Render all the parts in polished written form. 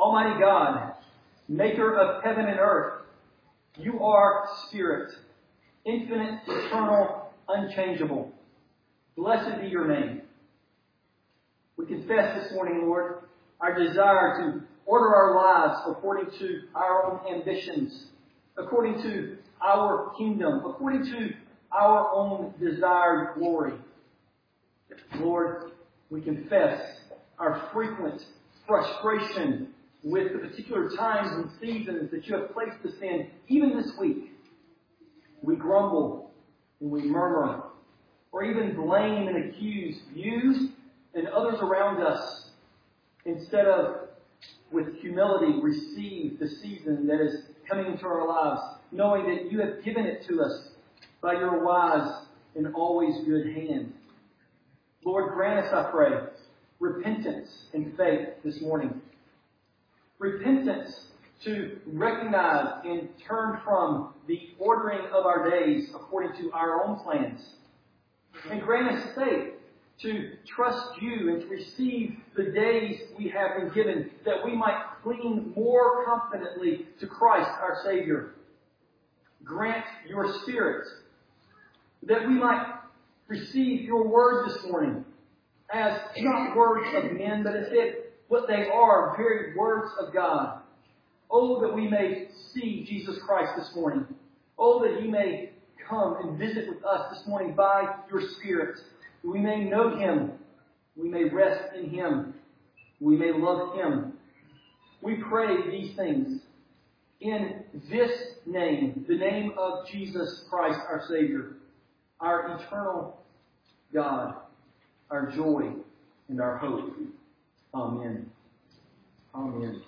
Almighty God, maker of heaven and earth, you are Spirit, infinite, eternal, unchangeable. Blessed be your name. We confess this morning, Lord, our desire to order our lives according to our own ambitions, according to our kingdom, according to our own desired glory. Lord, we confess our frequent frustration with the particular times and seasons that you have placed us in, even this week. We grumble and we murmur, or even blame and accuse you and others around us, instead of, with humility, receive the season that is coming into our lives, knowing that you have given it to us by your wise and always good hand. Lord, grant us, I pray, repentance and faith this morning. Repentance to recognize and turn from the ordering of our days according to our own plans. And grant us faith to trust you and to receive the days we have been given, that we might cling more confidently to Christ our Savior. Grant your Spirit, that we might receive your word this morning as not words of men, but instead what they are, very words of God. Oh, that we may see Jesus Christ this morning. Oh, that he may come and visit with us this morning by your Spirit. We may know him. We may rest in him. We may love him. We pray these things in this name, the name of Jesus Christ, our Savior, our eternal God, our joy and our hope. Amen. Amen.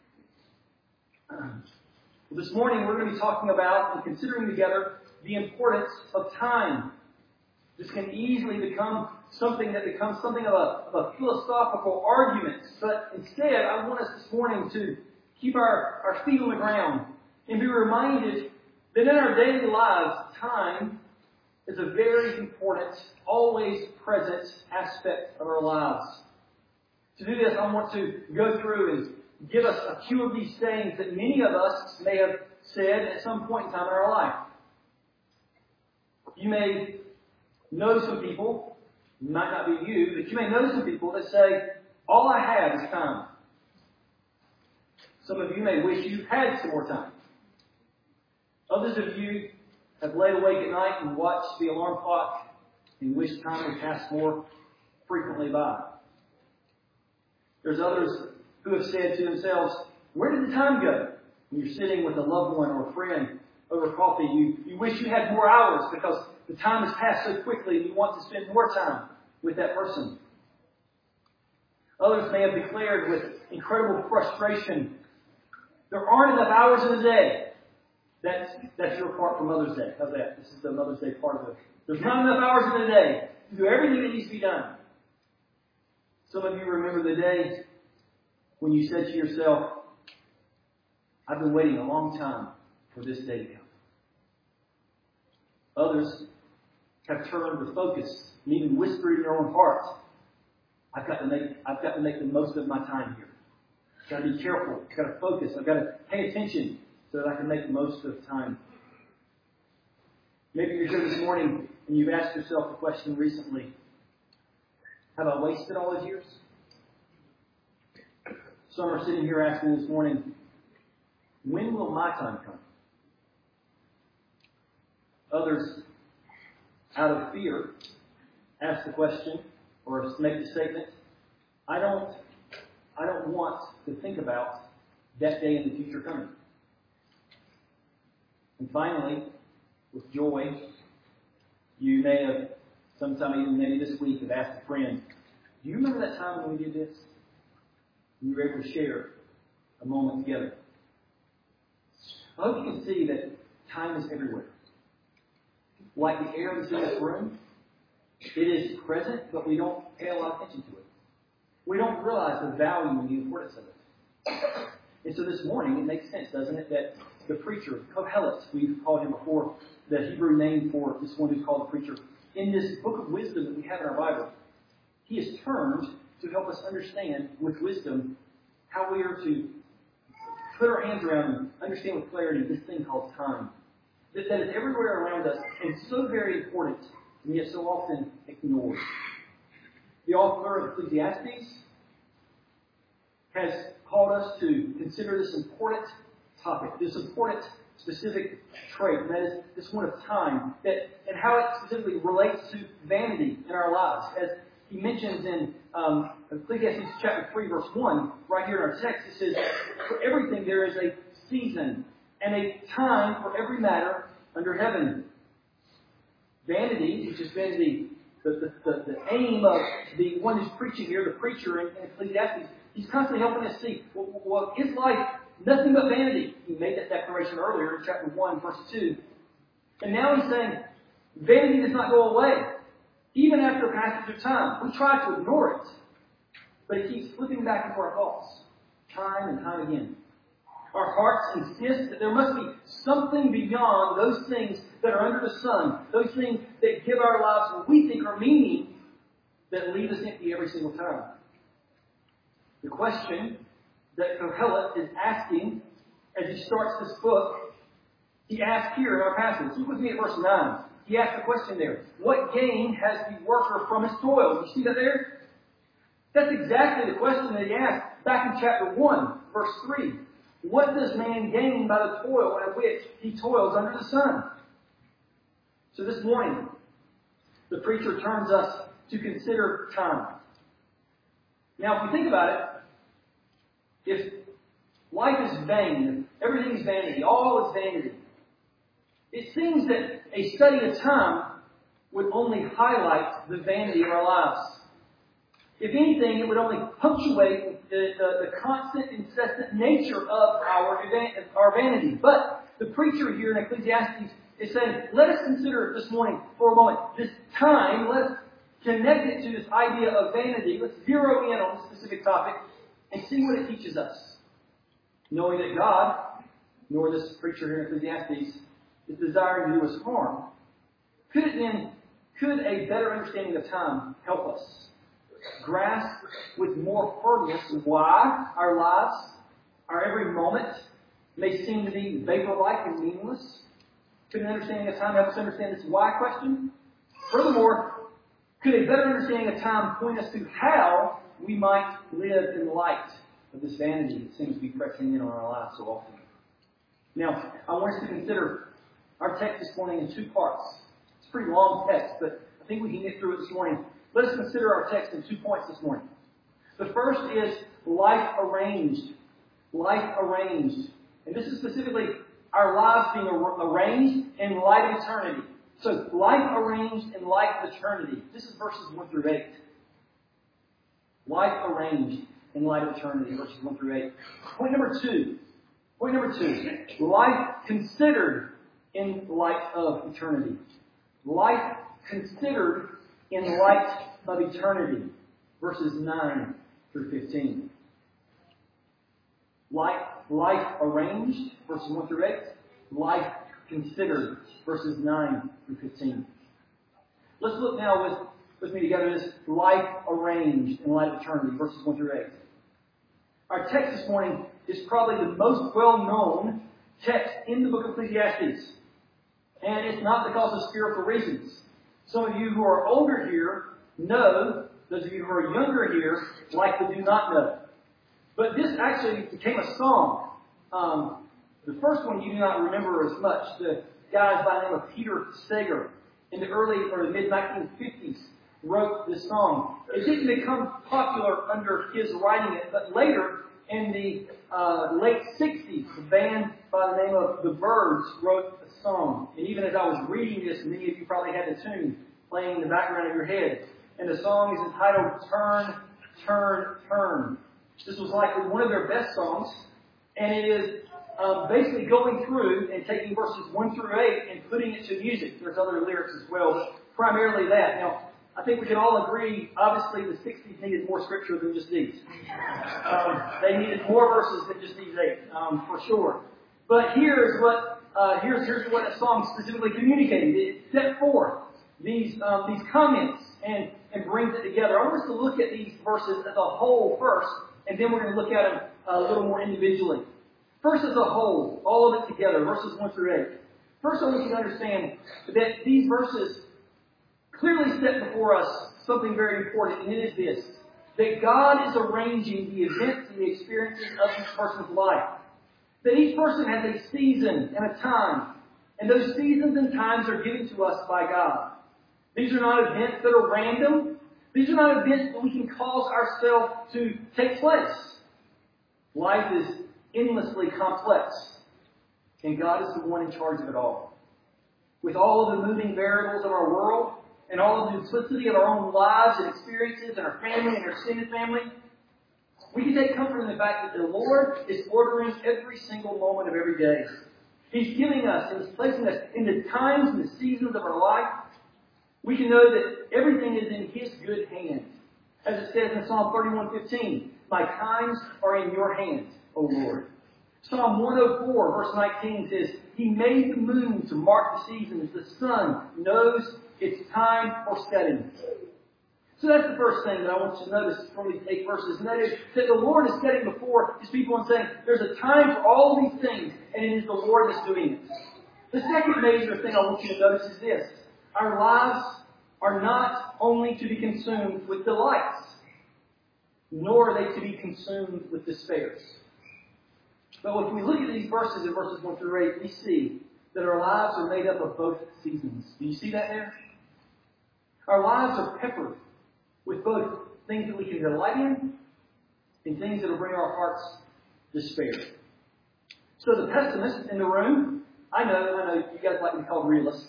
Well, this morning we're going to be talking about and considering together the importance of time. This can easily become something of a philosophical argument. But instead, I want us this morning to keep our feet on the ground and be reminded that in our daily lives, time is a very important, always present aspect of our lives. To do this, I want to go through and give us a few of these sayings that many of us may have said at some point in time in our life. You may know some people, it might not be you, but you may know some people that say, all I have is time. Some of you may wish you had some more time. Others of you have laid awake at night and watched the alarm clock and wish time would pass more frequently by. There's others who have said to themselves, where did the time go? When you're sitting with a loved one or a friend over coffee, you wish you had more hours because the time has passed so quickly and you want to spend more time with that person. Others may have declared with incredible frustration, there aren't enough hours in the day. That's your part for Mother's Day. How's that? This is the Mother's Day part of it. There's not enough hours in the day to do everything that needs to be done. Some of you remember the day when you said to yourself, I've been waiting a long time for this day to come. Others have turned the focus and even whispered in their own heart, I've got to make the most of my time here. I've got to be careful. I've got to focus. I've got to pay attention so that I can make the most of time. Maybe you're here this morning and you've asked yourself the question recently, have I wasted all those years? Some are sitting here asking this morning, when will my time come? Others, out of fear, ask the question or make the statement, I don't want to think about that day in the future coming. And finally, with joy, you may have, sometime even maybe this week, have asked a friend, do you remember that time when we did this? And you were able to share a moment together. I hope you can see that time is everywhere. Like the air that's in this room, it is present, but we don't pay a lot of attention to it. We don't realize the value and the importance of it. And so this morning, it makes sense, doesn't it, that the preacher, Kohelet, we've called him before, the Hebrew name for this one who's called the preacher, in this book of wisdom that we have in our Bible, he is turned to help us understand with wisdom how we are to put our hands around and understand with clarity this thing called time. That is everywhere around us and so very important and yet so often ignored. The author of Ecclesiastes has called us to consider this important topic, this important specific trait, and that is this one of time, and how it specifically relates to vanity in our lives. As he mentions in Ecclesiastes chapter 3, verse 1, right here in our text, it says, "For everything there is a season and a time for every matter under heaven." Vanity, which has been the aim of the one who's preaching here, the preacher in Ecclesiastes, he's constantly helping us see, well, is life nothing but vanity? He made that declaration earlier in chapter 1, verse 2. And now he's saying, vanity does not go away. Even after a passage of time. We try to ignore it. But it keeps flipping back into our thoughts. Time and time again. Our hearts insist that there must be something beyond those things that are under the sun. Those things that give our lives what we think are meaning that leave us empty every single time. The question that Kohelet is asking as he starts this book, he asks here in our passage. Look with me at verse 9. He asks the question there. What gain has the worker from his toil? You see that there? That's exactly the question that he asked back in chapter 1, verse 3. What does man gain by the toil at which he toils under the sun? So this morning, the preacher turns us to consider time. Now, if we think about it, if life is vain, everything is vanity, all is vanity, it seems that a study of time would only highlight the vanity of our lives. If anything, it would only punctuate the constant, incessant nature of our vanity. But the preacher here in Ecclesiastes is saying, let us consider this morning for a moment this time. Let's connect it to this idea of vanity. Let's zero in on this specific topic and see what it teaches us. Knowing that God, nor this preacher here in Ecclesiastes, is desiring to do us harm, could a better understanding of time help us grasp with more firmness why our lives, our every moment, may seem to be vapor-like and meaningless? Could an understanding of time help us understand this why question? Furthermore, could a better understanding of time point us to how we might live in light of this vanity that seems to be pressing in on our lives so often? Now, I want us to consider our text this morning in two parts. It's a pretty long text, but I think we can get through it this morning. Let us consider our text in 2 points this morning. The first is life arranged. Life arranged. And this is specifically our lives being arranged in light of eternity. So, life arranged in light of eternity. This is verses 1 through 8. Life arranged in light of eternity, verses 1 through 8. Point number 2. Life considered in light of eternity. Life considered in light of eternity. Verses 9 through 15. Life arranged, verses 1 through 8. Life considered, verses 9 through 15. Let's look now with me together at this life arranged in light of eternity, verses 1 through 8. Our text this morning is probably the most well-known text in the book of Ecclesiastes. And it's not because of spiritual reasons. Some of you who are older here know. Those of you who are younger here likely do not know. But this actually became a song. The first one you do not remember as much. The guy by the name of Peter Sager in the early or the mid-1950s wrote this song. It didn't become popular under his writing it, but later in the late 60s, a band by the name of The Byrds wrote a song. And even as I was reading this, many of you probably had the tune playing in the background of your head. And the song is entitled Turn, Turn, Turn. This was likely one of their best songs. And it is basically going through and taking verses 1 through 8 and putting it to music. There's other lyrics as well, but primarily that. Now, I think we can all agree, obviously, the 60s needed more scripture than just these. They needed more verses than just these 8, for sure. But here's what that song specifically communicated. It set forth these comments and brings it together. I want us to look at these verses as a whole first, and then we're going to look at them a little more individually. First, as a whole, all of it together, verses 1 through 8. First, I want you to understand that these verses clearly set before us something very important, and it is this: that God is arranging the events and the experiences of each person's life. That each person has a season and a time, and those seasons and times are given to us by God. These are not events that are random. These are not events that we can cause ourselves to take place. Life is endlessly complex, and God is the one in charge of it all. With all of the moving variables of our world, and all of the duplicity of our own lives and experiences and our family and our extended family, we can take comfort in the fact that the Lord is ordering every single moment of every day. He's giving us and He's placing us in the times and the seasons of our life. We can know that everything is in His good hand. As it says in Psalm 31:15, "My times are in your hands, O Lord." Psalm 104, verse 19 says, "He made the moon to mark the seasons. The sun knows its time for setting." So that's the first thing that I want you to notice from these 8 verses, and that is that the Lord is setting before His people and saying, there's a time for all of these things, and it is the Lord that's doing it. The second major thing I want you to notice is this: our lives are not only to be consumed with delights, nor are they to be consumed with despairs. But if we look at these verses in verses 1 through 8, we see that our lives are made up of both seasons. Do you see that there? Our lives are peppered with both things that we can delight in and things that will bring our hearts despair. So the pessimist in the room, I know you guys like to be called realists.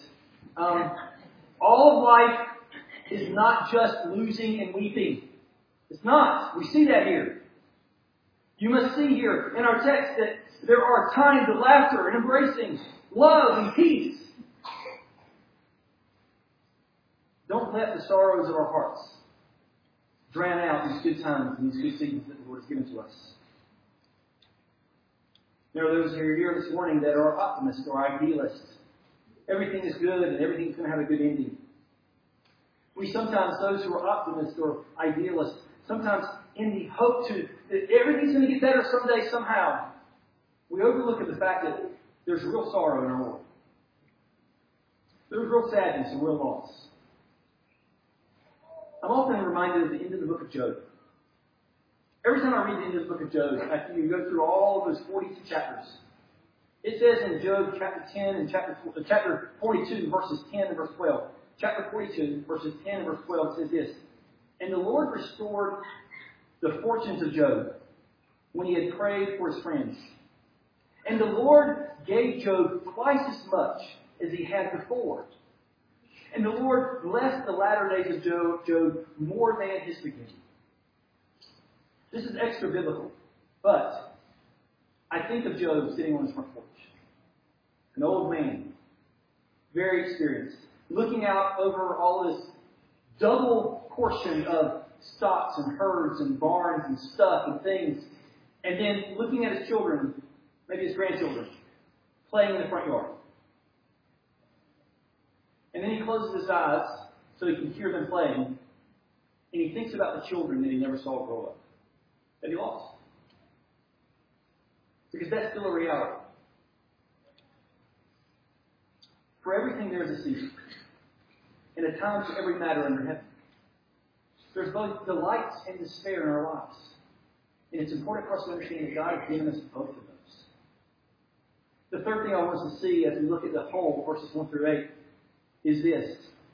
All of life is not just losing and weeping. It's not. We see that here. You must see here in our text that there are times of laughter and embracing, love and peace. Don't let the sorrows of our hearts drown out these good times and these good seasons that the Lord has given to us. There are those who are here this morning that are optimists or idealists. Everything is good and everything's going to have a good ending. We sometimes, those who are optimists or idealists, sometimes in the hope that everything's going to get better someday, somehow, we overlook the fact that there's real sorrow in our world. There's real sadness and real loss. I'm often reminded of the end of the book of Job. Every time I read the end of the book of Job, after you go through all of those 42 chapters, it says in Job chapter 10 and chapter 42, verses 10 and verse 12. Chapter 42, verses 10 and verse 12 says this: "And the Lord restored the fortunes of Job when he had prayed for his friends. And the Lord gave Job twice as much as he had before. And the Lord blessed the latter days of Job more than his beginning." This is extra biblical, but I think of Job sitting on his front porch. An old man, very experienced, looking out over all this double portion of stocks and herds and barns and stuff and things, and then looking at his children, maybe his grandchildren, playing in the front yard. And then he closes his eyes so he can hear them playing, and he thinks about the children that he never saw grow up, that he lost. Because that's still a reality. For everything there is a season, and a time for every matter under heaven. There's both delights and despair in our lives. And it's important for us to understand that God has given us both of those. The third thing I want us to see as we look at the whole, verses 1 through 8, is this.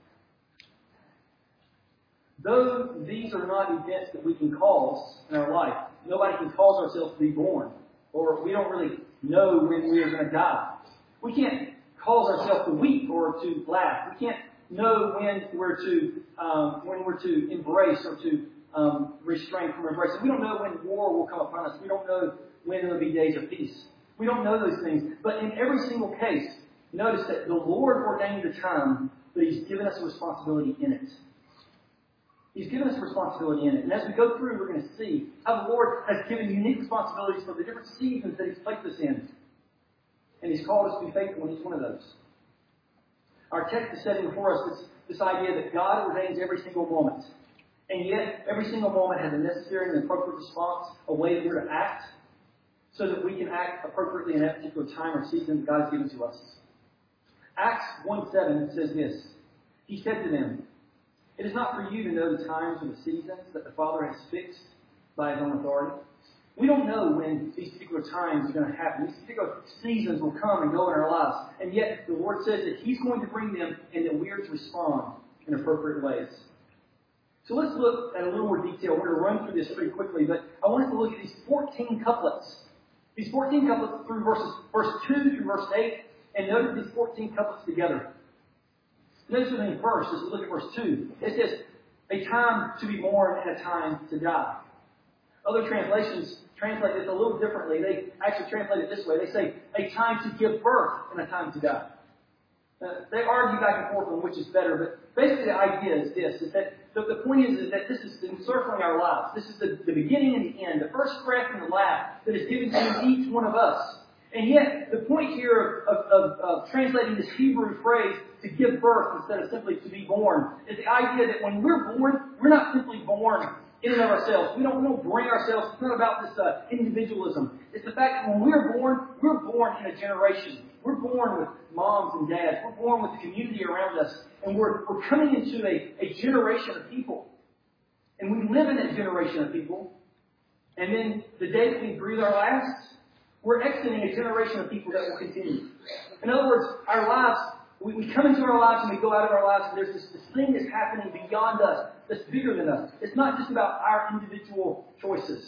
Though these are not events that we can cause in our life, nobody can cause ourselves to be born, or we don't really know when we are going to die. We can't cause ourselves to weep or to laugh. We can't know when we're to embrace or to restrain from embracing. We don't know when war will come upon us. We don't know when there will be days of peace. We don't know those things. But in every single case, notice that the Lord ordained the time, but He's given us a responsibility in it. He's given us responsibility in it. And as we go through, we're going to see how the Lord has given unique responsibilities for the different seasons that He's placed us in. And He's called us to be faithful in each one of those. Our text is setting before us this idea that God ordains every single moment. And yet, every single moment has a necessary and appropriate response, a way that we're to act. so that we can act appropriately in that particular time or season that God has given to us. Acts 1:7 says this. He said to them, "It is not for you to know the times or the seasons that the Father has fixed by His own authority." We don't know when these particular times are going to happen. These particular seasons will come and go in our lives. And yet the Lord says that He's going to bring them and that we are to respond in appropriate ways. So let's look at a little more detail. We're going to run through this pretty quickly, but I want us to look at these 14 couplets. These 14 couplets through verse 2 through verse 8, and notice these 14 couplets together. Notice with me first, as we look at verse 2, it says, "A time to be born and a time to die." Other translations translate this a little differently. They actually translate it this way. They say, "A time to give birth and a time to die." They argue back and forth on which is better, but basically the idea is this, is that the point is that this is encircling our lives. This is the beginning and the end, the first breath and the last that is given to each one of us. And yet, the point here of translating this Hebrew phrase to give birth instead of simply to be born is the idea that when we're born, we're not simply born in and of ourselves. We don't bring ourselves. It's not about this individualism. It's the fact that when we're born in a generation. We're born with moms and dads. We're born with the community around us. And we're coming into a generation of people. And we live in that generation of people. And then the day that we breathe our last, we're exiting a generation of people that will continue. In other words, our lives, we come into our lives and we go out of our lives, and there's this thing that's happening beyond us, that's bigger than us. It's not just about our individual choices.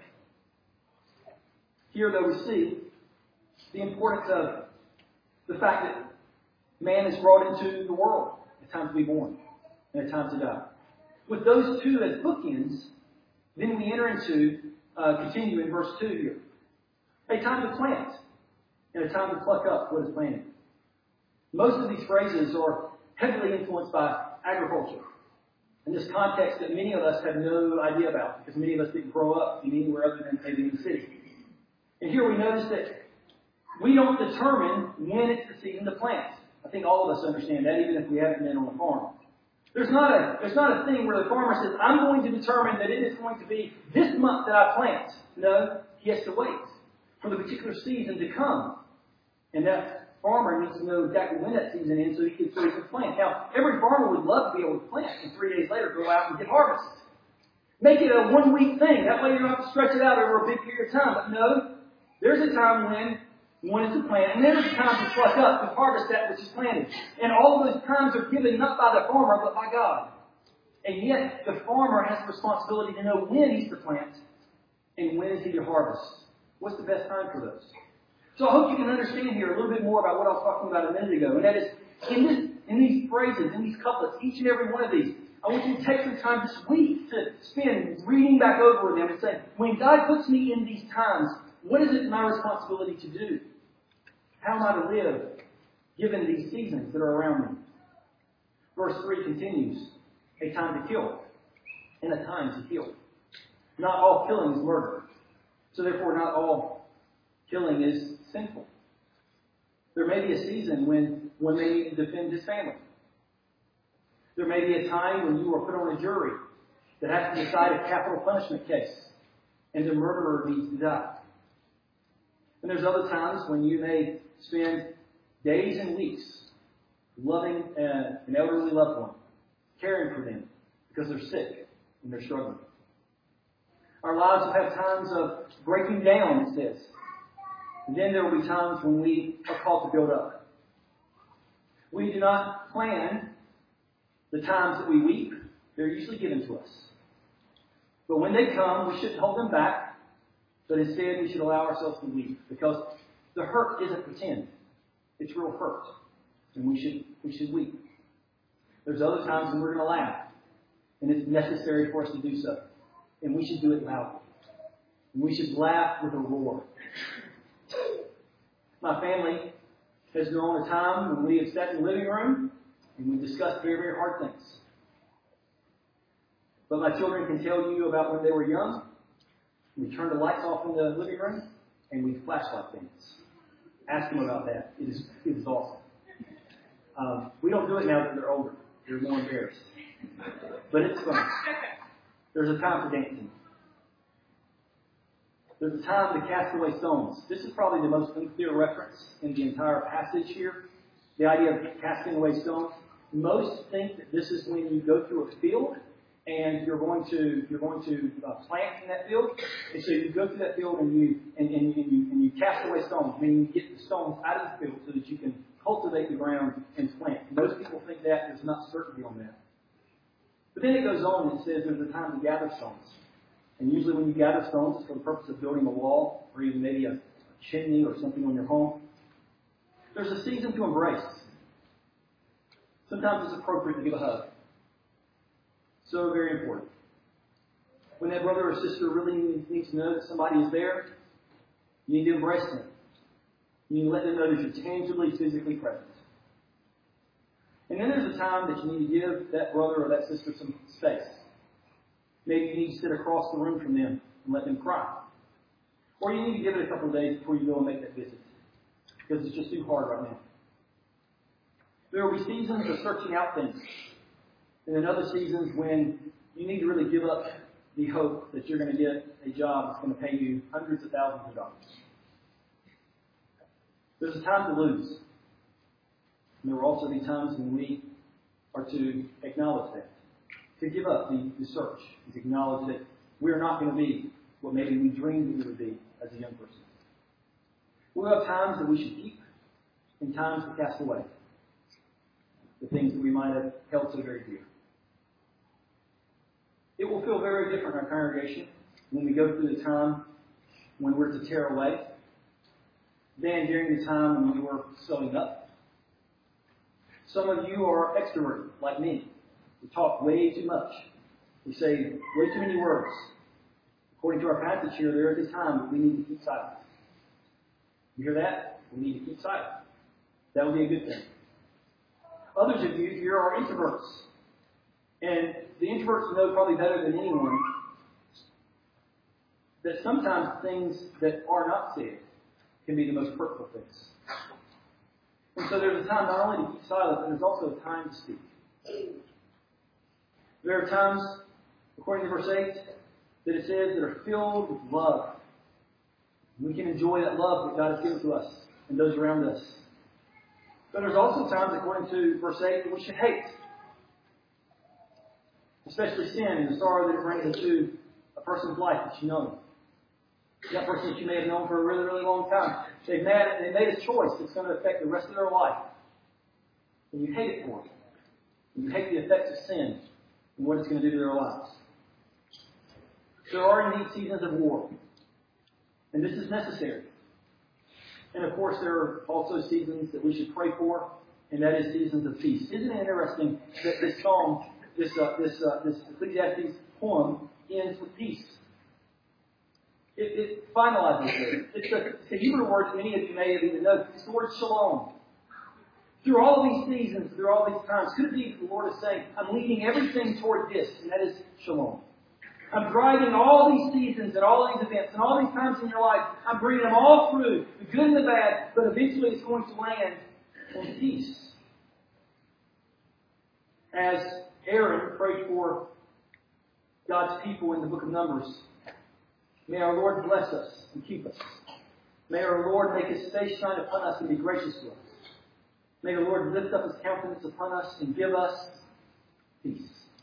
Here, though, we see the importance of the fact that man is brought into the world, a time to be born and a time to die. With those two as bookends, then we enter into, continue in verse 2 here. A time to plant and a time to pluck up what is planted. Most of these phrases are heavily influenced by agriculture. In this context that many of us have no idea about, because many of us didn't grow up in anywhere other than maybe in the city. And here we notice that we don't determine when it's the season to plant. I think all of us understand that, even if we haven't been on a farm. There's not a thing where the farmer says, "I'm going to determine that it is going to be this month that I plant." No, he has to wait for the particular season to come. And that farmer needs to know exactly when that season is so he can plant. Now, every farmer would love to be able to plant and 3 days later go out and get harvest. Make it a 1 week thing. That way you don't have to stretch it out over a big period of time. But no, there's a time when one is to plant, and there's a time to pluck up, to harvest that which is planted. And all of those times are given not by the farmer, but by God. And yet, the farmer has the responsibility to know when he's to plant and when is he to harvest. What's the best time for those? So I hope you can understand here a little bit more about what I was talking about a minute ago. And that is, in these phrases, in these couplets, each and every one of these, I want you to take some time this week to spend reading back over them and say, when God puts me in these times, what is it my responsibility to do? How am I to live given these seasons that are around me? Verse 3 continues, a time to kill and a time to heal. Not all killing is murder. So therefore not all killing is sinful. There may be a season when one may need to defend his family. There may be a time when you are put on a jury that has to decide a capital punishment case and the murderer needs to die. And there's other times when you may spend days and weeks loving an elderly loved one, caring for them because they're sick and they're struggling. Our lives will have times of breaking down, it says. And then there will be times when we are called to build up. We do not plan the times that we weep. They're usually given to us. But when they come, we shouldn't hold them back. But instead, we should allow ourselves to weep. Because the hurt isn't pretend. It's real hurt. And we should weep. There's other times when we're going to laugh. And it's necessary for us to do so. And we should do it loudly. And we should laugh with a roar. My family has known a time when we have sat in the living room and we discussed very, very hard things. But my children can tell you about when they were young. We turned the lights off in the living room and we flashlight things. Ask them about that. It is awesome. We don't do it now that they're older. They're more embarrassed. But it's fun. There's a time for dancing. There's a time to cast away stones. This is probably the most unclear reference in the entire passage here. The idea of casting away stones. Most think that this is when you go through a field and you're going to plant in that field, and so you go through that field and you cast away stones, meaning you get the stones out of the field so that you can cultivate the ground and plant. Most people think that. There's not certainty on that. But then it goes on and it says there's a time to gather stones. And usually when you gather stones, it's for the purpose of building a wall or even maybe a chimney or something on your home. There's a season to embrace. Sometimes it's appropriate to give a hug. So very important. When that brother or sister really needs to know that somebody is there, you need to embrace them. You need to let them know that you're tangibly, physically present. And then there's a time that you need to give that brother or that sister some space. Maybe you need to sit across the room from them and let them cry. Or you need to give it a couple of days before you go and make that visit. Because it's just too hard right now. There will be seasons of searching out things. And then other seasons when you need to really give up the hope that you're going to get a job that's going to pay you hundreds of thousands of dollars. There's a time to lose. And there will also be times when we are to acknowledge that. To give up the search. And to acknowledge that we're not going to be what maybe we dreamed that we would be as a young person. We'll have times that we should keep and times to cast away. The things that we might have held so very dear. It will feel very different in our congregation when we go through the time when we're to tear away than during the time when we were sewing up. Some of you are extroverted, like me. We talk way too much. We say way too many words. According to our passage here, there is a time that we need to keep silent. You hear that? We need to keep silent. That would be a good thing. Others of you here are introverts. And the introverts know probably better than anyone that sometimes things that are not said can be the most hurtful things. And so there's a time not only to keep silent, but there's also a time to speak. There are times, according to verse 8, that it says that are filled with love. We can enjoy that love that God has given to us and those around us. But there's also times, according to verse 8, that we should hate. Especially sin and the sorrow that it brings into a person's life that you know. That person that you may have known for a really, really long time. They made a choice that's going to affect the rest of their life. And you hate it for them. And you hate the effects of sin and what it's going to do to their lives. There are indeed seasons of war. And this is necessary. And of course, there are also seasons that we should pray for, and that is seasons of peace. Isn't it interesting that this psalm, this Ecclesiastes poem, ends with peace? It finalizes it. It's a Hebrew word that many of you may have even known. It's the word shalom. Through all these seasons, through all these times, could it be that the Lord is saying, I'm leading everything toward this, and that is shalom. I'm driving all these seasons and all these events and all these times in your life. I'm bringing them all through, the good and the bad, but eventually it's going to land in peace. As Aaron prayed for God's people in the book of Numbers, may our Lord bless us and keep us. May our Lord make His face shine upon us and be gracious to us. May the Lord lift up His countenance upon us and give us peace.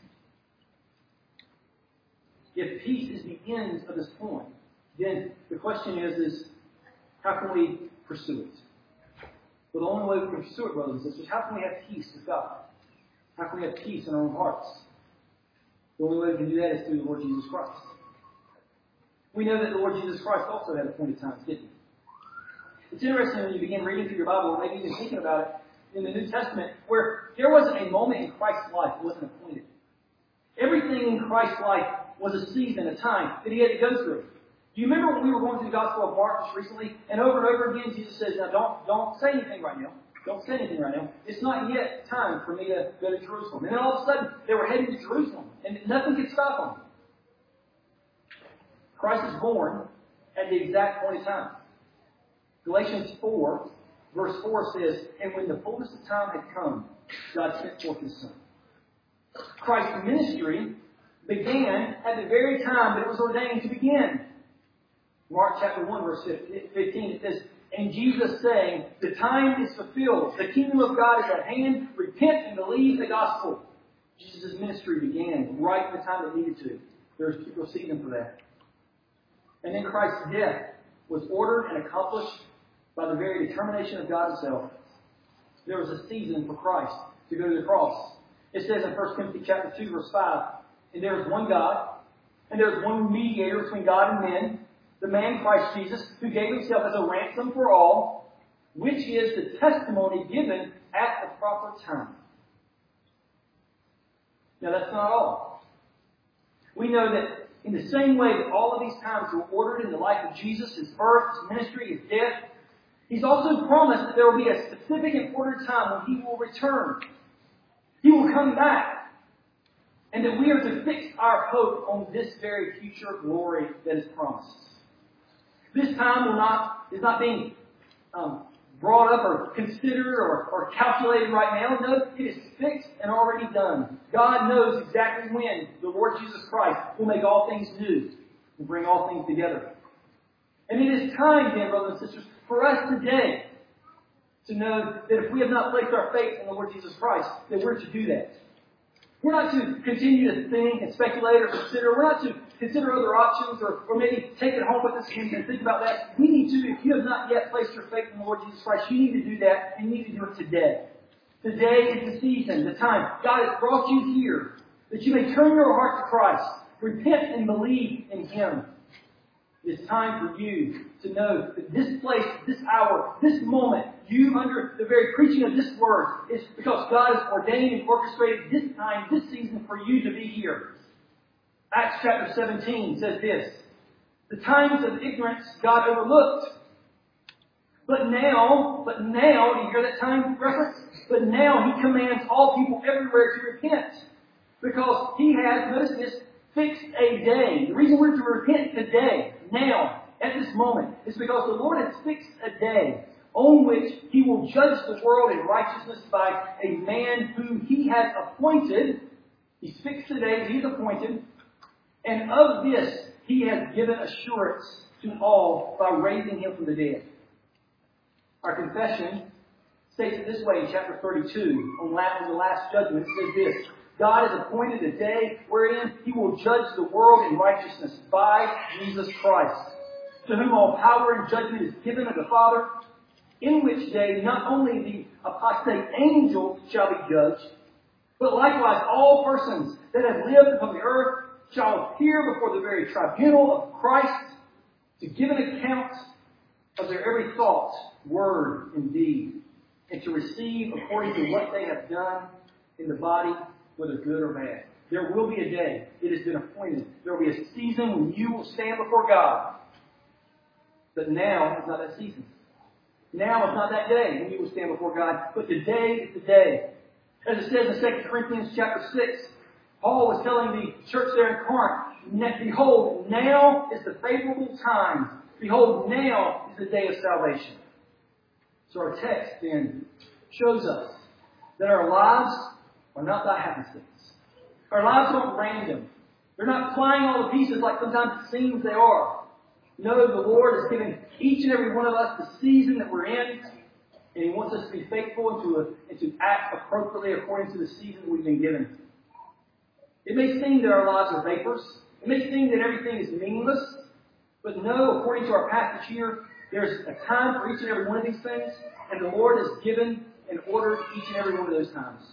If peace is the end of this poem, then the question is how can we pursue it? Well, the only way we can pursue it, brothers and sisters, how can we have peace with God? How can we have peace in our own hearts? The only way we can do that is through the Lord Jesus Christ. We know that the Lord Jesus Christ also had appointed times, didn't He? It's interesting when you begin reading through your Bible, or maybe even thinking about it in the New Testament, where there wasn't a moment in Christ's life that wasn't appointed. Everything in Christ's life was a season, a time that He had to go through. Do you remember when we were going through the Gospel of Mark just recently? And over and over again, Jesus says, now don't say anything right now. Don't say anything right now. It's not yet time for me to go to Jerusalem. And then all of a sudden, they were heading to Jerusalem. And nothing could stop them. Christ is born at the exact point of time. Galatians 4, verse 4 says, and when the fullness of time had come, God sent forth His Son. Christ's ministry began at the very time that it was ordained to begin. Mark chapter 1, verse 15, it says, "And Jesus saying, the time is fulfilled. The kingdom of God is at hand. Repent and believe the gospel." Jesus' ministry began right in the time it needed to. There's people seeing him for that. And then Christ's death was ordered and accomplished by the very determination of God Himself. There was a season for Christ to go to the cross. It says in 1 Timothy chapter 2, verse 5, "And there is one God, and there is one mediator between God and men, the man Christ Jesus, who gave Himself as a ransom for all, which is the testimony given at the proper time." Now that's not all. We know that in the same way that all of these times were ordered in the life of Jesus, His birth, His ministry, His death, He's also promised that there will be a specific and ordered time when He will return. He will come back. And that we are to fix our hope on this very future glory that is promised. This time is not being brought up or considered or calculated right now. No, it is fixed and already done. God knows exactly when the Lord Jesus Christ will make all things new and bring all things together. And it is time then, brothers and sisters, for us today to know that if we have not placed our faith in the Lord Jesus Christ, that we're to do that. We're not to continue to think and speculate or consider. We're not to consider other options or maybe take it home with us and think about that. We need to, if you have not yet placed your faith in the Lord Jesus Christ, you need to do that, and you need to do it today. Today is the season, the time. God has brought you here that you may turn your heart to Christ, repent and believe in Him. It's time for you to know that this place, this hour, this moment, you under the very preaching of this word, is because God has ordained and orchestrated this time, this season for you to be here. Acts chapter 17 says this: "The times of ignorance God overlooked. But now, do you hear that time reference? But now He commands all people everywhere to repent. Because He has, notice this, fixed a day." The reason we're to repent today, now, at this moment, is because the Lord has fixed a day on which He will judge the world in righteousness by a man whom He has appointed. He's fixed a day, He's appointed. And of this He has given assurance to all by raising Him from the dead. Our confession states it this way in chapter 32, on the last judgment. It says this: "God has appointed a day wherein He will judge the world in righteousness by Jesus Christ, to whom all power and judgment is given of the Father, in which day not only the apostate angels shall be judged, but likewise all persons that have lived upon the earth shall appear before the very tribunal of Christ to give an account of their every thought, word, and deed, and to receive according to what they have done in the body, whether good or bad." There will be a day. It has been appointed. There will be a season when you will stand before God. But now is not that season. Now is not that day when you will stand before God. But today is the day. As it says in 2 Corinthians chapter 6, Paul was telling the church there in Corinth, "Behold, now is the favorable time. Behold, now is the day of salvation." So our text then shows us that our lives are not by happenstance. Our lives aren't random. They're not flying all the pieces like sometimes it seems they are. No, the Lord has given each and every one of us the season that we're in, and He wants us to be faithful and to act appropriately according to the season we've been given. It may seem that our lives are vapors. It may seem that everything is meaningless. But no, according to our passage here, there's a time for each and every one of these things, and the Lord has given and ordered each and every one of those times.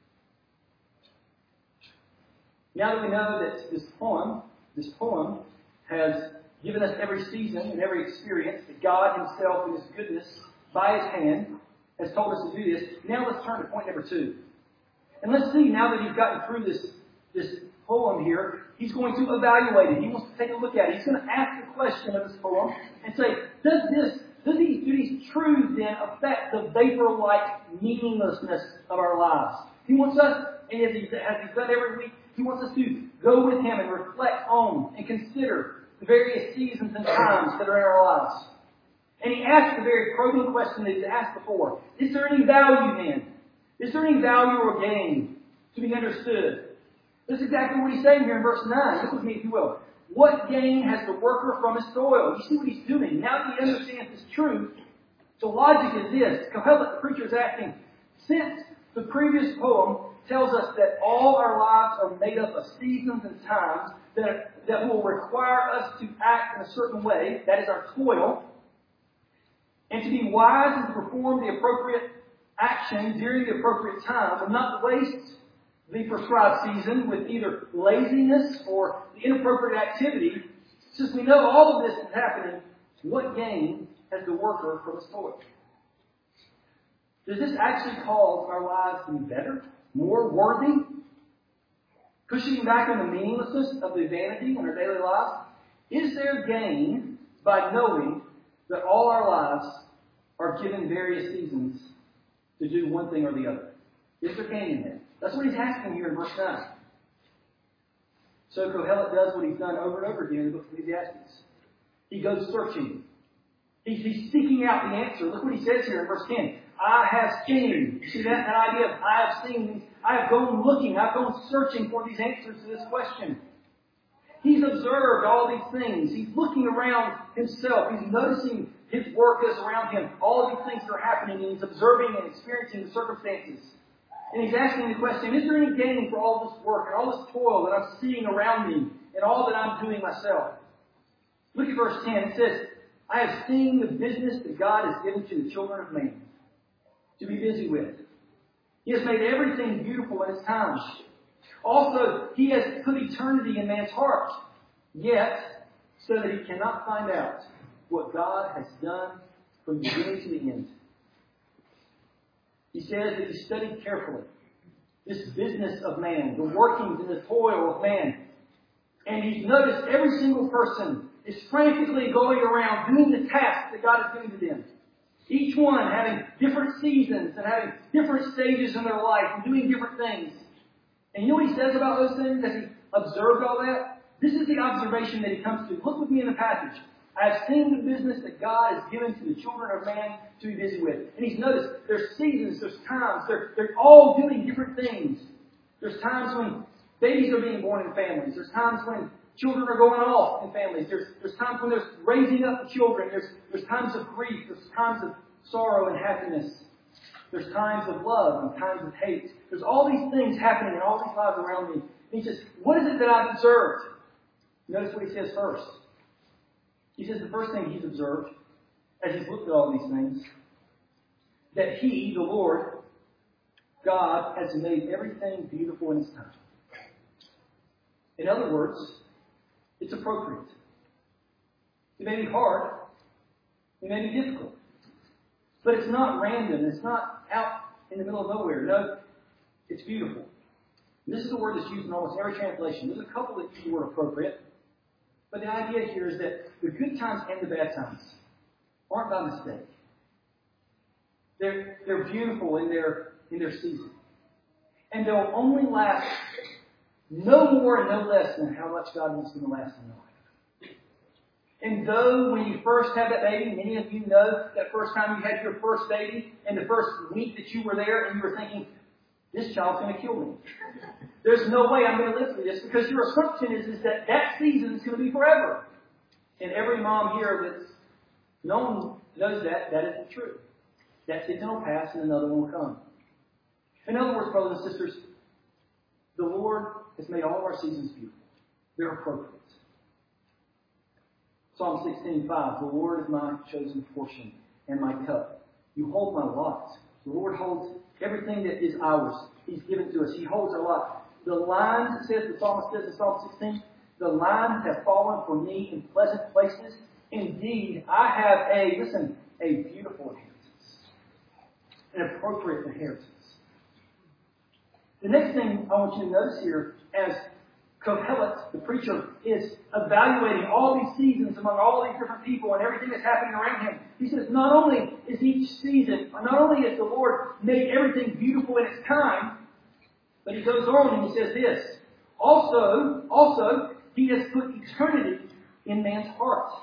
Now that we know that this poem has given us every season and every experience, that God Himself in His goodness, by His hand, has told us to do this, now let's turn to point number 2. And let's see, now that He's gotten through this poem here, He's going to evaluate it. He wants to take a look at it. He's going to ask the question of this poem and say, do these truths then affect the vapor-like meaninglessness of our lives? He wants us, and as He's done every week, He wants us to go with Him and reflect on and consider the various seasons and times that are in our lives. And He asks the very probing question that He's asked before. Is there any value then? Is there any value or gain to be understood? That's exactly what He's saying here in verse 9. Look with me, if you will. What gain has the worker from his toil? You see what he's doing. Now that he understands this truth, the logic is this. Kohelet, the preacher, is asking, since the previous poem tells us that all our lives are made up of seasons and times that will require us to act in a certain way, that is our toil, and to be wise and to perform the appropriate action during the appropriate time, and not waste the prescribed season with either laziness or the inappropriate activity. Since we know all of this is happening, what gain has the worker from his toil? Does this actually cause our lives to be better, more worthy? Pushing back on the meaninglessness of the vanity in our daily lives? Is there gain by knowing that all our lives are given various seasons to do one thing or the other? Is there gain in that? That's what he's asking here in verse 9. So Kohelet does what he's done over and over again in the book of Ecclesiastes. He goes searching. He's seeking out the answer. Look what he says here in verse 10. I have seen. You see that idea of I have seen? I have gone looking. I've gone searching for these answers to this question. He's observed all these things. He's looking around himself. He's noticing his work is around him. All of these things are happening, and he's observing and experiencing the circumstances. And he's asking the question, is there any gain for all this work and all this toil that I'm seeing around me and all that I'm doing myself? Look at verse 10. It says, I have seen the business that God has given to the children of man to be busy with. He has made everything beautiful in its time. Also, He has put eternity in man's heart, yet so that he cannot find out what God has done from the beginning to the end. He says that He studied carefully this business of man, the workings and the toil of man. And He's noticed every single person is frantically going around doing the task that God has given to them. Each one having different seasons and having different stages in their life and doing different things. And you know what He says about those things as He observed all that? This is the observation that He comes to. Look with me in the passage. I have seen the business that God has given to the children of man to be busy with. And He's noticed there's seasons, there's times, they're all doing different things. There's times when babies are being born in families. There's times when children are going off in families. There's times when there's raising up the children. There's times of grief. There's times of sorrow and happiness. There's times of love and times of hate. There's all these things happening in all these lives around me. And He says, what is it that I've observed? Notice what He says first. He says the first thing He's observed, as He's looked at all these things, that He, the Lord, God, has made everything beautiful in His time. In other words, it's appropriate. It may be hard. It may be difficult. But it's not random. It's not out in the middle of nowhere. No, it's beautiful. And this is the word that's used in almost every translation. There's a couple that use the word appropriate. But the idea here is that the good times and the bad times aren't by mistake. They're beautiful in their season. And they'll only last no more and no less than how much God wants them to last in your life. And though when you first have that baby, many of you know that first time you had your first baby and the first week that you were there and you were thinking, this child's going to kill me. There's no way I'm going to live through this, because your assumption is that season is going to be forever. And every mom here that's knows that isn't true. That season will pass and another one will come. In other words, brothers and sisters, the Lord has made all of our seasons beautiful. They're appropriate. Psalm 16:5, the Lord is my chosen portion and my cup. You hold my lot. The Lord holds everything that is ours. He's given to us. He holds our lot. The lines, it says, the psalmist says in Psalm 16, the lines have fallen for me in pleasant places. Indeed, I have a beautiful inheritance. An appropriate inheritance. The next thing I want you to notice here, as Kohelet, the preacher, is evaluating all these seasons among all these different people and everything that's happening around him. He says, not only is each season, not only has the Lord made everything beautiful in its time, but he goes on and he says this, also, He has put eternity in man's heart.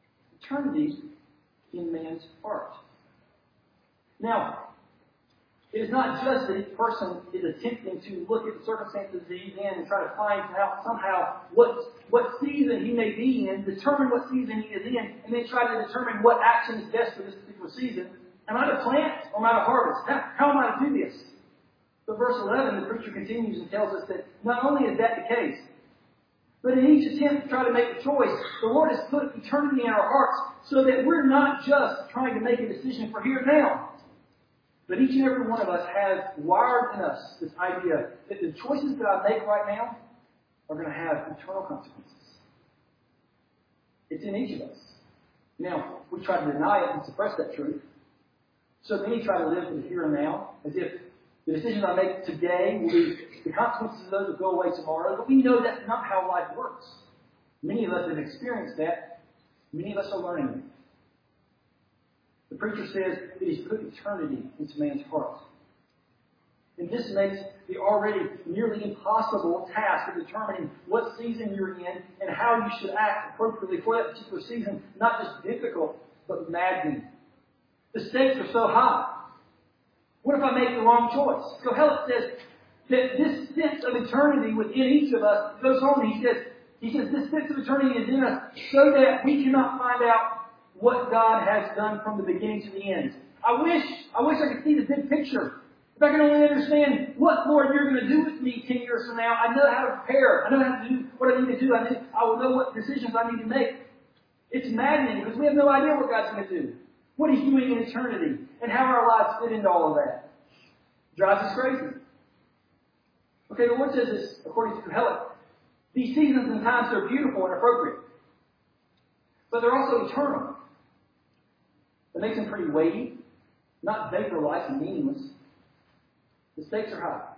Eternity in man's heart. Now, It is not just that each person is attempting to look at the circumstances that he's in and try to find out somehow what season he may be in, determine what season he is in, and then try to determine what action is best for this particular season. Am I to plant or am I to harvest? How am I to do this? But verse 11, the preacher continues and tells us that not only is that the case, but in each attempt to try to make a choice, the Lord has put eternity in our hearts so that we're not just trying to make a decision for here and now. But each and every one of us has wired in us this idea that the choices that I make right now are going to have eternal consequences. It's in each of us. Now, we try to deny it and suppress that truth. So many try to live for the here and now, as if the decisions I make today will be the consequences of those will go away tomorrow. But we know that's not how life works. Many of us have experienced that. Many of us are learning it. The preacher says that He's put eternity into man's heart. And this makes the already nearly impossible task of determining what season you're in and how you should act appropriately for that particular season not just difficult, but maddening. The stakes are so high. What if I make the wrong choice? Kohelet says that this sense of eternity within each of us goes on. He says this sense of eternity is in us so that we cannot find out what God has done from the beginning to the end. I wish I could see the big picture. If I can only understand what, Lord, you're going to do with me 10 years from now, I know how to prepare. I know how to do what I need to do. I will know what decisions I need to make. It's maddening because we have no idea what God's going to do. What He's doing in eternity and how our lives fit into all of that. Drives us crazy. Okay, the Lord says this, according to Kohelet, these seasons and times are beautiful and appropriate. But they're also eternal. That makes them pretty weighty, not vapor-like and meaningless. The stakes are high.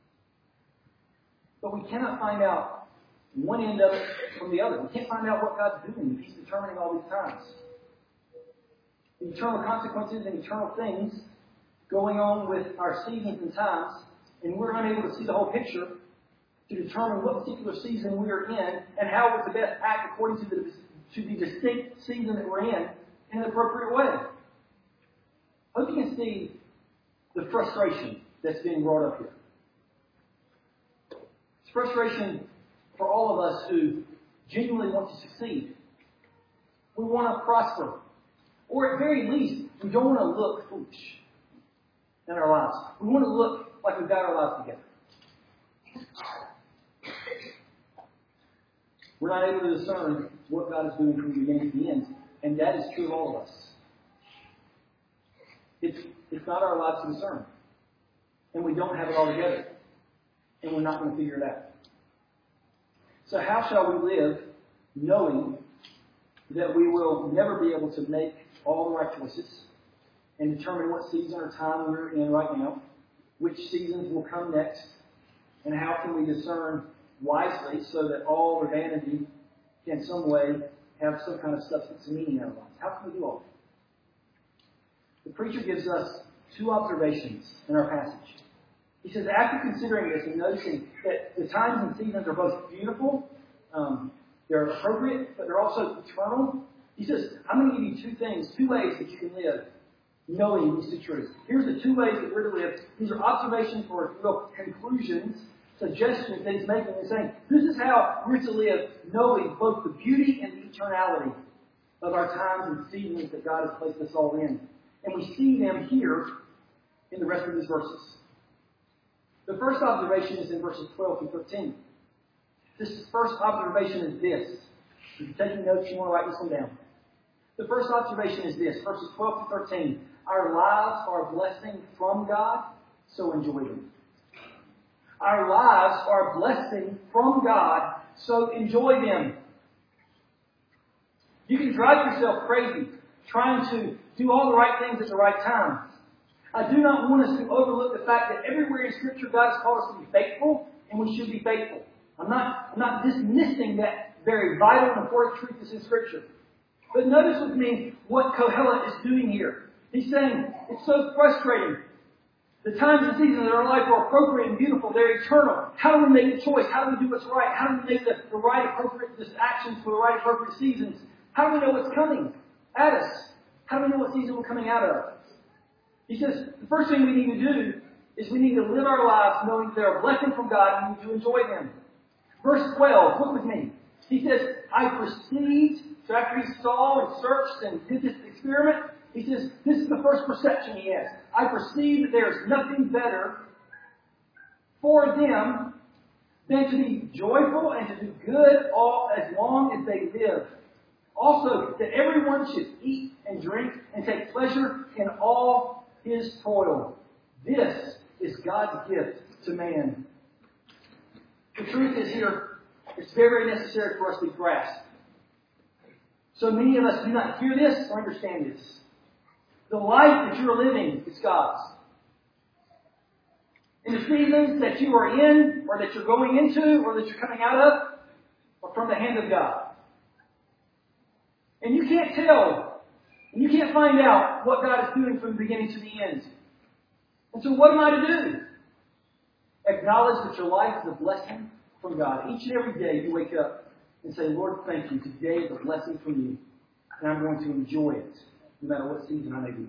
But we cannot find out one end of it from the other. We can't find out what God's doing if He's determining all these times. The eternal consequences and eternal things going on with our seasons and times, and we're unable to see the whole picture to determine what particular season we are in and how we're to best act according to the distinct season that we're in an appropriate way. I hope you can see the frustration that's being brought up here. It's frustration for all of us who genuinely want to succeed. We want to prosper. Or at very least, we don't want to look foolish in our lives. We want to look like we've got our lives together. We're not able to discern what God is doing from the beginning to the end. And that is true of all of us. It's not our lives to discern. And we don't have it all together. And we're not going to figure it out. So how shall we live knowing that we will never be able to make all the right choices and determine what season or time we're in right now, which seasons will come next, and how can we discern wisely so that all our vanity can in some way have some kind of substance and meaning in our lives? How can we do all that? The preacher gives us two observations in our passage. He says, after considering this and noticing that the times and seasons are both beautiful, they're appropriate, but they're also eternal, he says, I'm going to give you two things, two ways that you can live knowing these two truths. Here's the two ways that we're to live. These are observations or, if you will, conclusions, suggestions that he's making. He's saying, this is how we're to live knowing both the beauty and the eternality of our times and seasons that God has placed us all in. And we see them here in the rest of these verses. The first observation is in verses 12 through 13. This first observation is this. If you're taking notes, you want to write this one down. The first observation is this, verses 12 through 13. Our lives are a blessing from God, so enjoy them. Our lives are a blessing from God, so enjoy them. You can drive yourself crazy trying to do all the right things at the right time. I do not want us to overlook the fact that everywhere in Scripture God has called us to be faithful, and we should be faithful. I'm not dismissing that very vital and important truth that's in Scripture. But notice with me what Kohelet is doing here. He's saying, it's so frustrating. The times and seasons of our life are appropriate and beautiful. They're eternal. How do we make a choice? How do we do what's right? How do we make the right appropriate actions for the right appropriate seasons? How do we know what's coming at us? How do we know what season we're coming out of? He says, the first thing we need to do is we need to live our lives knowing they're a blessing from God and we need to enjoy them. Verse 12, look with me. He says, I perceived, so after he saw and searched and did this experiment, he says, this is the first perception he has. I perceive that there is nothing better for them than to be joyful and to do good all as long as they live. Also, that everyone should eat and drink and take pleasure in all his toil. This is God's gift to man. The truth is here, it's very necessary for us to grasp. So many of us do not hear this or understand this. The life that you are living is God's. And the seasons that you are in, or that you're going into, or that you're coming out of, are from the hand of God. And you can't tell, and you can't find out what God is doing from the beginning to the end. And so what am I to do? Acknowledge that your life is a blessing from God. Each and every day you wake up and say, Lord, thank you. Today is a blessing from you. And I'm going to enjoy it, no matter what season I may be.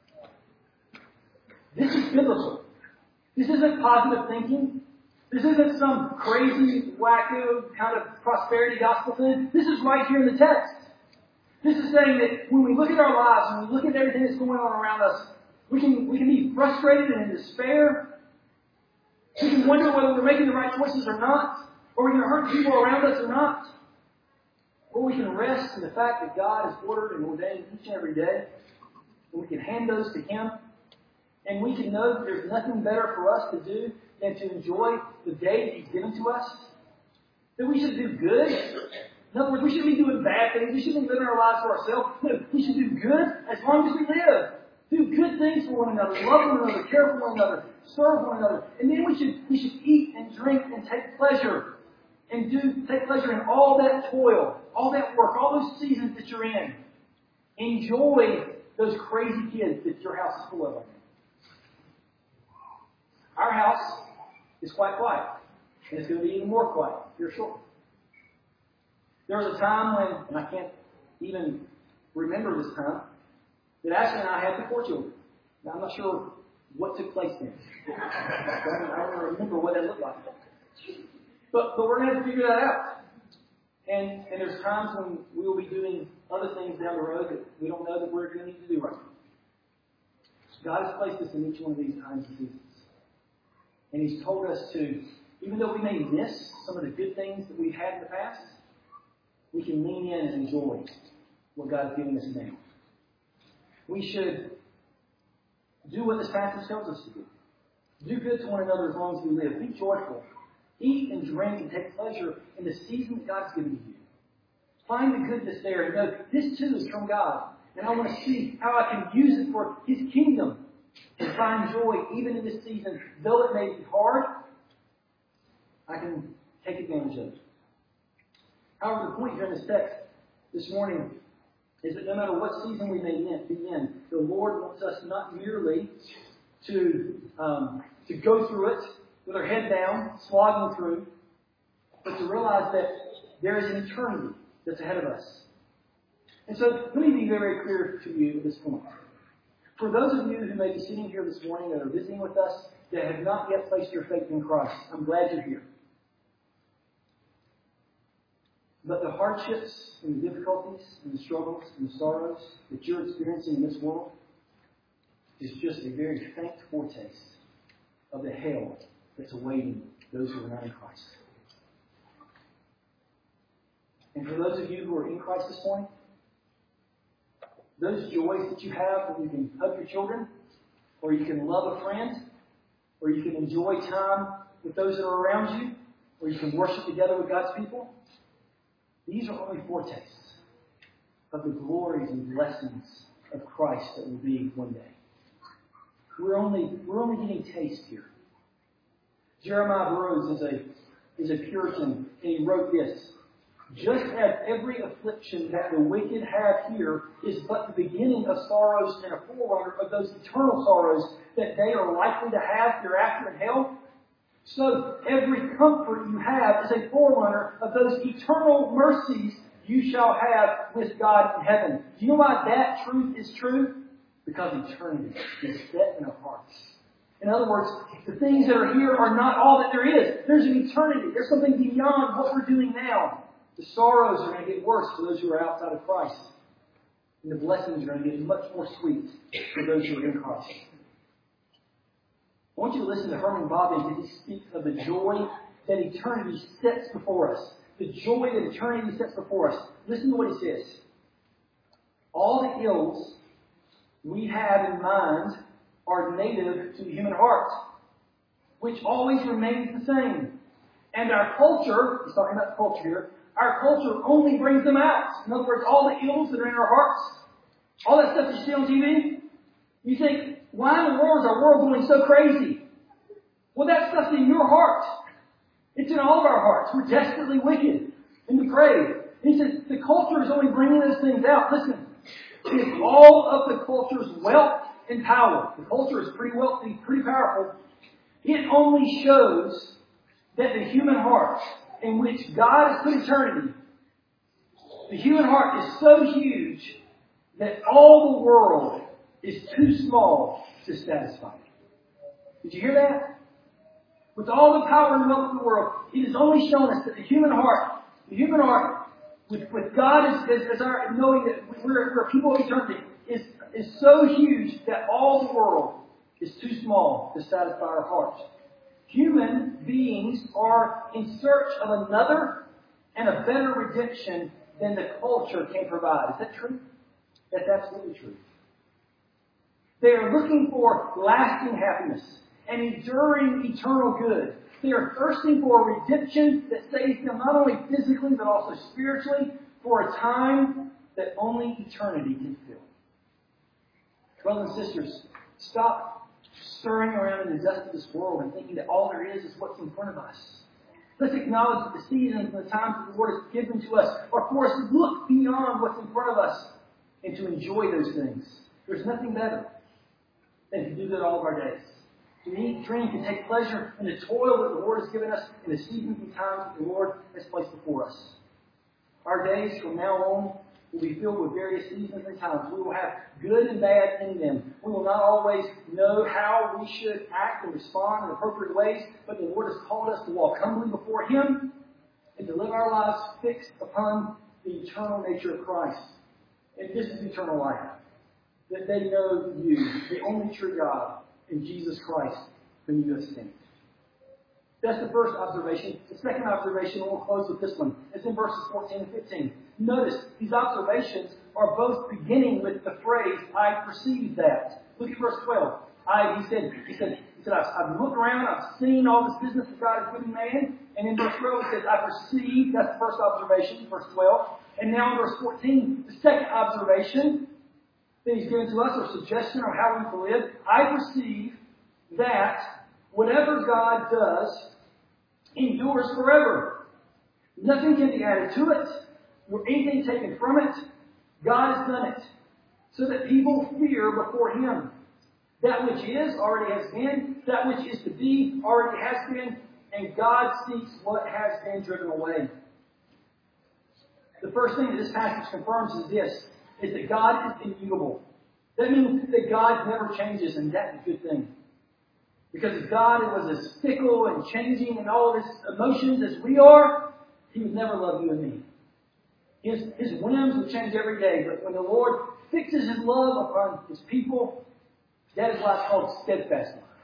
This is biblical. This isn't positive thinking. This isn't some crazy, wacko kind of prosperity gospel thing. This is right here in the text. This is saying that when we look at our lives and we look at everything that's going on around us, we can be frustrated and in despair. We can wonder whether we're making the right choices or not, or we're going to hurt people around us or not. Or we can rest in the fact that God has ordered and ordained each and every day, and we can hand those to Him, and we can know that there's nothing better for us to do than to enjoy the day that He's given to us. That we should do good. In other words, we shouldn't be doing bad things. We shouldn't be living our lives for ourselves. No, we should do good as long as we live. Do good things for one another. Love one another. Care for one another. Serve one another. And then we should eat and drink and take pleasure. And take pleasure in all that toil, all that work, all those seasons that you're in. Enjoy those crazy kids that your house is full of. Our house is quite quiet. And it's going to be even more quiet here shortly. There was a time when, and I can't even remember this time, that Ashley and I had the 4 children. Now, I'm not sure what took place then. I don't remember what that looked like. But we're going to have to figure that out. And there's times when we will be doing other things down the road that we don't know that we're going to need to do right now. God has placed us in each one of these times and seasons. And He's told us to, even though we may miss some of the good things that we've had in the past, we can lean in and enjoy what God's giving us now. We should do what this passage tells us to do. Do good to one another as long as we live. Be joyful. Eat and drink and take pleasure in the season that God's given you. Find the goodness there and know this too is from God. And I want to see how I can use it for His kingdom and find joy even in this season. Though it may be hard, I can take advantage of it. However, the point here in this text this morning is that no matter what season we may be in, the Lord wants us not merely to go through it with our head down, slogging through, but to realize that there is an eternity that's ahead of us. And so, let me be very clear to you at this point. For those of you who may be sitting here this morning that are visiting with us that have not yet placed your faith in Christ, I'm glad you're here. But the hardships and the difficulties and the struggles and the sorrows that you're experiencing in this world is just a very faint foretaste of the hell that's awaiting those who are not in Christ. And for those of you who are in Christ this morning, those joys that you have when you can hug your children, or you can love a friend, or you can enjoy time with those that are around you, or you can worship together with God's people, these are only foretastes of the glories and blessings of Christ that will be one day. We're only getting taste here. Jeremiah Burroughs is a Puritan, and he wrote this: just as every affliction that the wicked have here is but the beginning of sorrows and a forerunner of those eternal sorrows that they are likely to have hereafter in hell, so every comfort you have is a forerunner of those eternal mercies you shall have with God in heaven. Do you know why that truth is true? Because eternity is set in our hearts. In other words, the things that are here are not all that there is. There's an eternity. There's something beyond what we're doing now. The sorrows are going to get worse for those who are outside of Christ. And the blessings are going to get much more sweet for those who are in Christ. I want you to listen to Herman Bobbin as he speaks of the joy that eternity sets before us. The joy that eternity sets before us. Listen to what he says. All the ills we have in mind are native to the human heart, which always remains the same. And our culture, he's talking about culture here, our culture only brings them out. In other words, all the ills that are in our hearts, all that stuff you see on TV, you think, why in the world is our world going so crazy? Well, that stuff's in your heart. It's in all of our hearts. We're desperately wicked and depraved. And he says, the culture is only bringing those things out. Listen, if all of the culture's wealth and power, the culture is pretty wealthy, pretty powerful, it only shows that the human heart in which God has put eternity, the human heart is so huge that all the world is too small to satisfy. Did you hear that? With all the power and wealth of the world, it has only shown us that the human heart, with God as our knowing that we're people of eternity, is so huge that all the world is too small to satisfy our hearts. Human beings are in search of another and a better redemption than the culture can provide. Is that true? That's absolutely true. They are looking for lasting happiness and enduring eternal good. They are thirsting for a redemption that saves them not only physically but also spiritually for a time that only eternity can fill. Brothers and sisters, stop stirring around in the dust of this world and thinking that all there is what's in front of us. Let's acknowledge that the seasons and the times that the Lord has given to us are for us to look beyond what's in front of us and to enjoy those things. There's nothing better than to do that all of our days. To eat, drink, and take pleasure in the toil that the Lord has given us in the seasons and times that the Lord has placed before us. Our days from now on will be filled with various seasons and times. We will have good and bad in them. We will not always know how we should act and respond in appropriate ways, but the Lord has called us to walk humbly before Him and to live our lives fixed upon the eternal nature of Christ. And this is eternal life. That they know you, the only true God, in Jesus Christ, whom you have sent. That's the first observation. The second observation, and we'll close with this one, is in verses 14 and 15. Notice, these observations are both beginning with the phrase, I perceive that. Look at verse 12. He said, I've looked around, I've seen all this business that God has given man. And in verse 12 it says, I perceive, that's the first observation, verse 12. And now in verse 14, the second observation that He's given to us, or suggestion on how we can live, I perceive that whatever God does endures forever. Nothing can be added to it, nor anything taken from it. God has done it, so that people fear before Him. That which is already has been, that which is to be already has been, and God seeks what has been driven away. The first thing that this passage confirms is this, is that God is immutable. That means that God never changes, and that's a good thing. Because if God was as fickle and changing and all of His emotions as we are, He would never love you and me. His whims would change every day, but when the Lord fixes His love upon His people, that is why it's called steadfast love.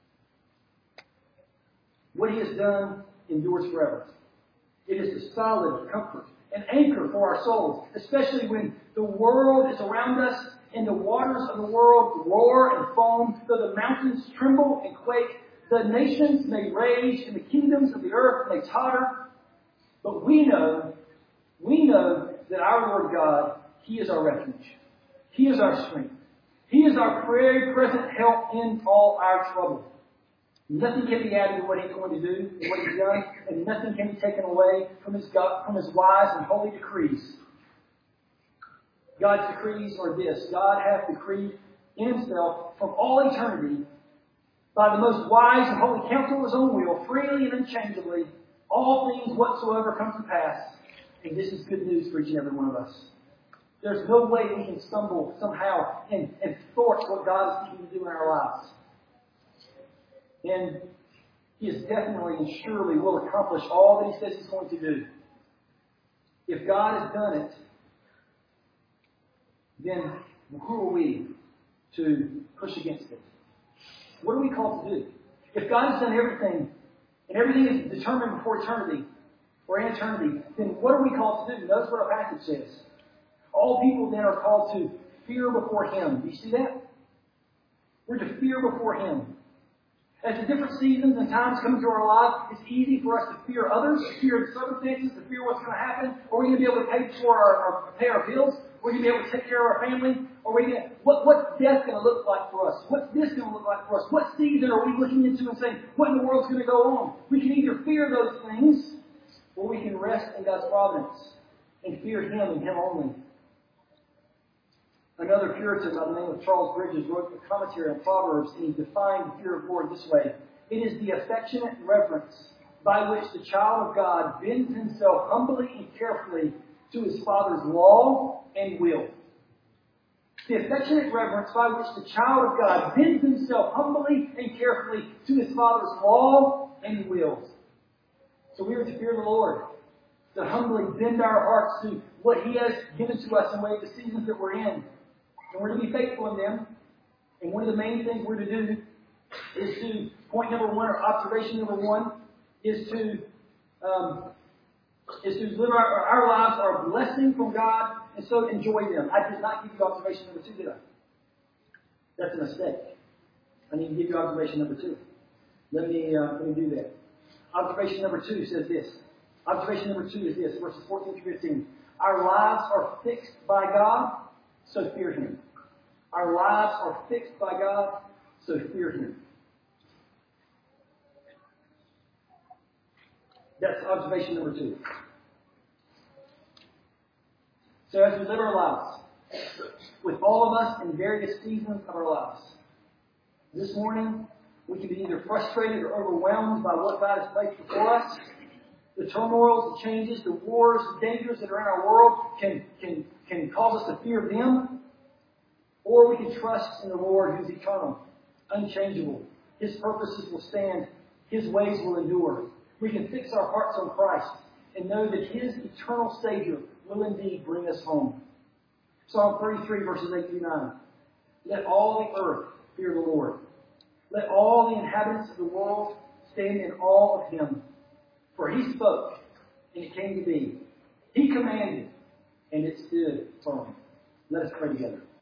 What He has done endures forever. It is a solid comfort, an anchor for our souls, especially when the world is around us and the waters of the world roar and foam, though the mountains tremble and quake, the nations may rage and the kingdoms of the earth may totter. But we know that our Lord God, He is our refuge. He is our strength. He is our very present help in all our trouble. Nothing can be added to what He's going to do and what He's done, and nothing can be taken away from His wise and holy decrees. God's decrees are this. God hath decreed in Himself from all eternity, by the most wise and holy counsel of His own will, freely and unchangeably, all things whatsoever come to pass. And this is good news for each and every one of us. There's no way we can stumble somehow and thwart what God is seeking to do in our lives. And He is definitely and surely will accomplish all that He says He's going to do. If God has done it, then who are we to push against it? What are we called to do? If God has done everything, and everything is determined before eternity, or in eternity, then what are we called to do? Notice what our passage says. All people then are called to fear before Him. Do you see that? We're to fear before Him. As the different seasons and times come into our lives, it's easy for us to fear others, to fear the circumstances, to fear what's going to happen. Are we going to be able to pay our bills? Are we going to be able to take care of our family? What's death going to look like for us? What's this going to look like for us? What season are we looking into and saying, what in the world's going to go on? We can either fear those things, or we can rest in God's providence and fear Him and Him only. Another Puritan by the name of Charles Bridges wrote a commentary on Proverbs, and he defined the fear of the Lord this way. It is the affectionate reverence by which the child of God bends himself humbly and carefully to his Father's law and will. The affectionate reverence by which the child of God bends himself humbly and carefully to his Father's law and will. So we are to fear the Lord, to humbly bend our hearts to what He has given to us in the seasons that we're in. And we're to be faithful in them. And one of the main things we're to do is to, point number one, or observation number one, is to live our lives are a blessing from God, and so enjoy them. I did not give you observation number two, did I? That's a mistake. I need to give you observation number two. Let me do that. Observation number two says this. Observation number two is this, verses 14 through 15. Our lives are fixed by God, so fear Him. Our lives are fixed by God, so fear Him. That's observation number two. So as we live our lives, with all of us in various seasons of our lives, this morning we can be either frustrated or overwhelmed by what God has placed before us. The turmoils, the changes, the wars, the dangers that are in our world can cause us to fear them. Or we can trust in the Lord who's eternal, unchangeable. His purposes will stand. His ways will endure. We can fix our hearts on Christ and know that His eternal Savior will indeed bring us home. Psalm 33, verses 8 through 9. Let all the earth fear the Lord. Let all the inhabitants of the world stand in awe of Him. For He spoke, and it came to be. He commanded, and it stood firm. Let us pray together.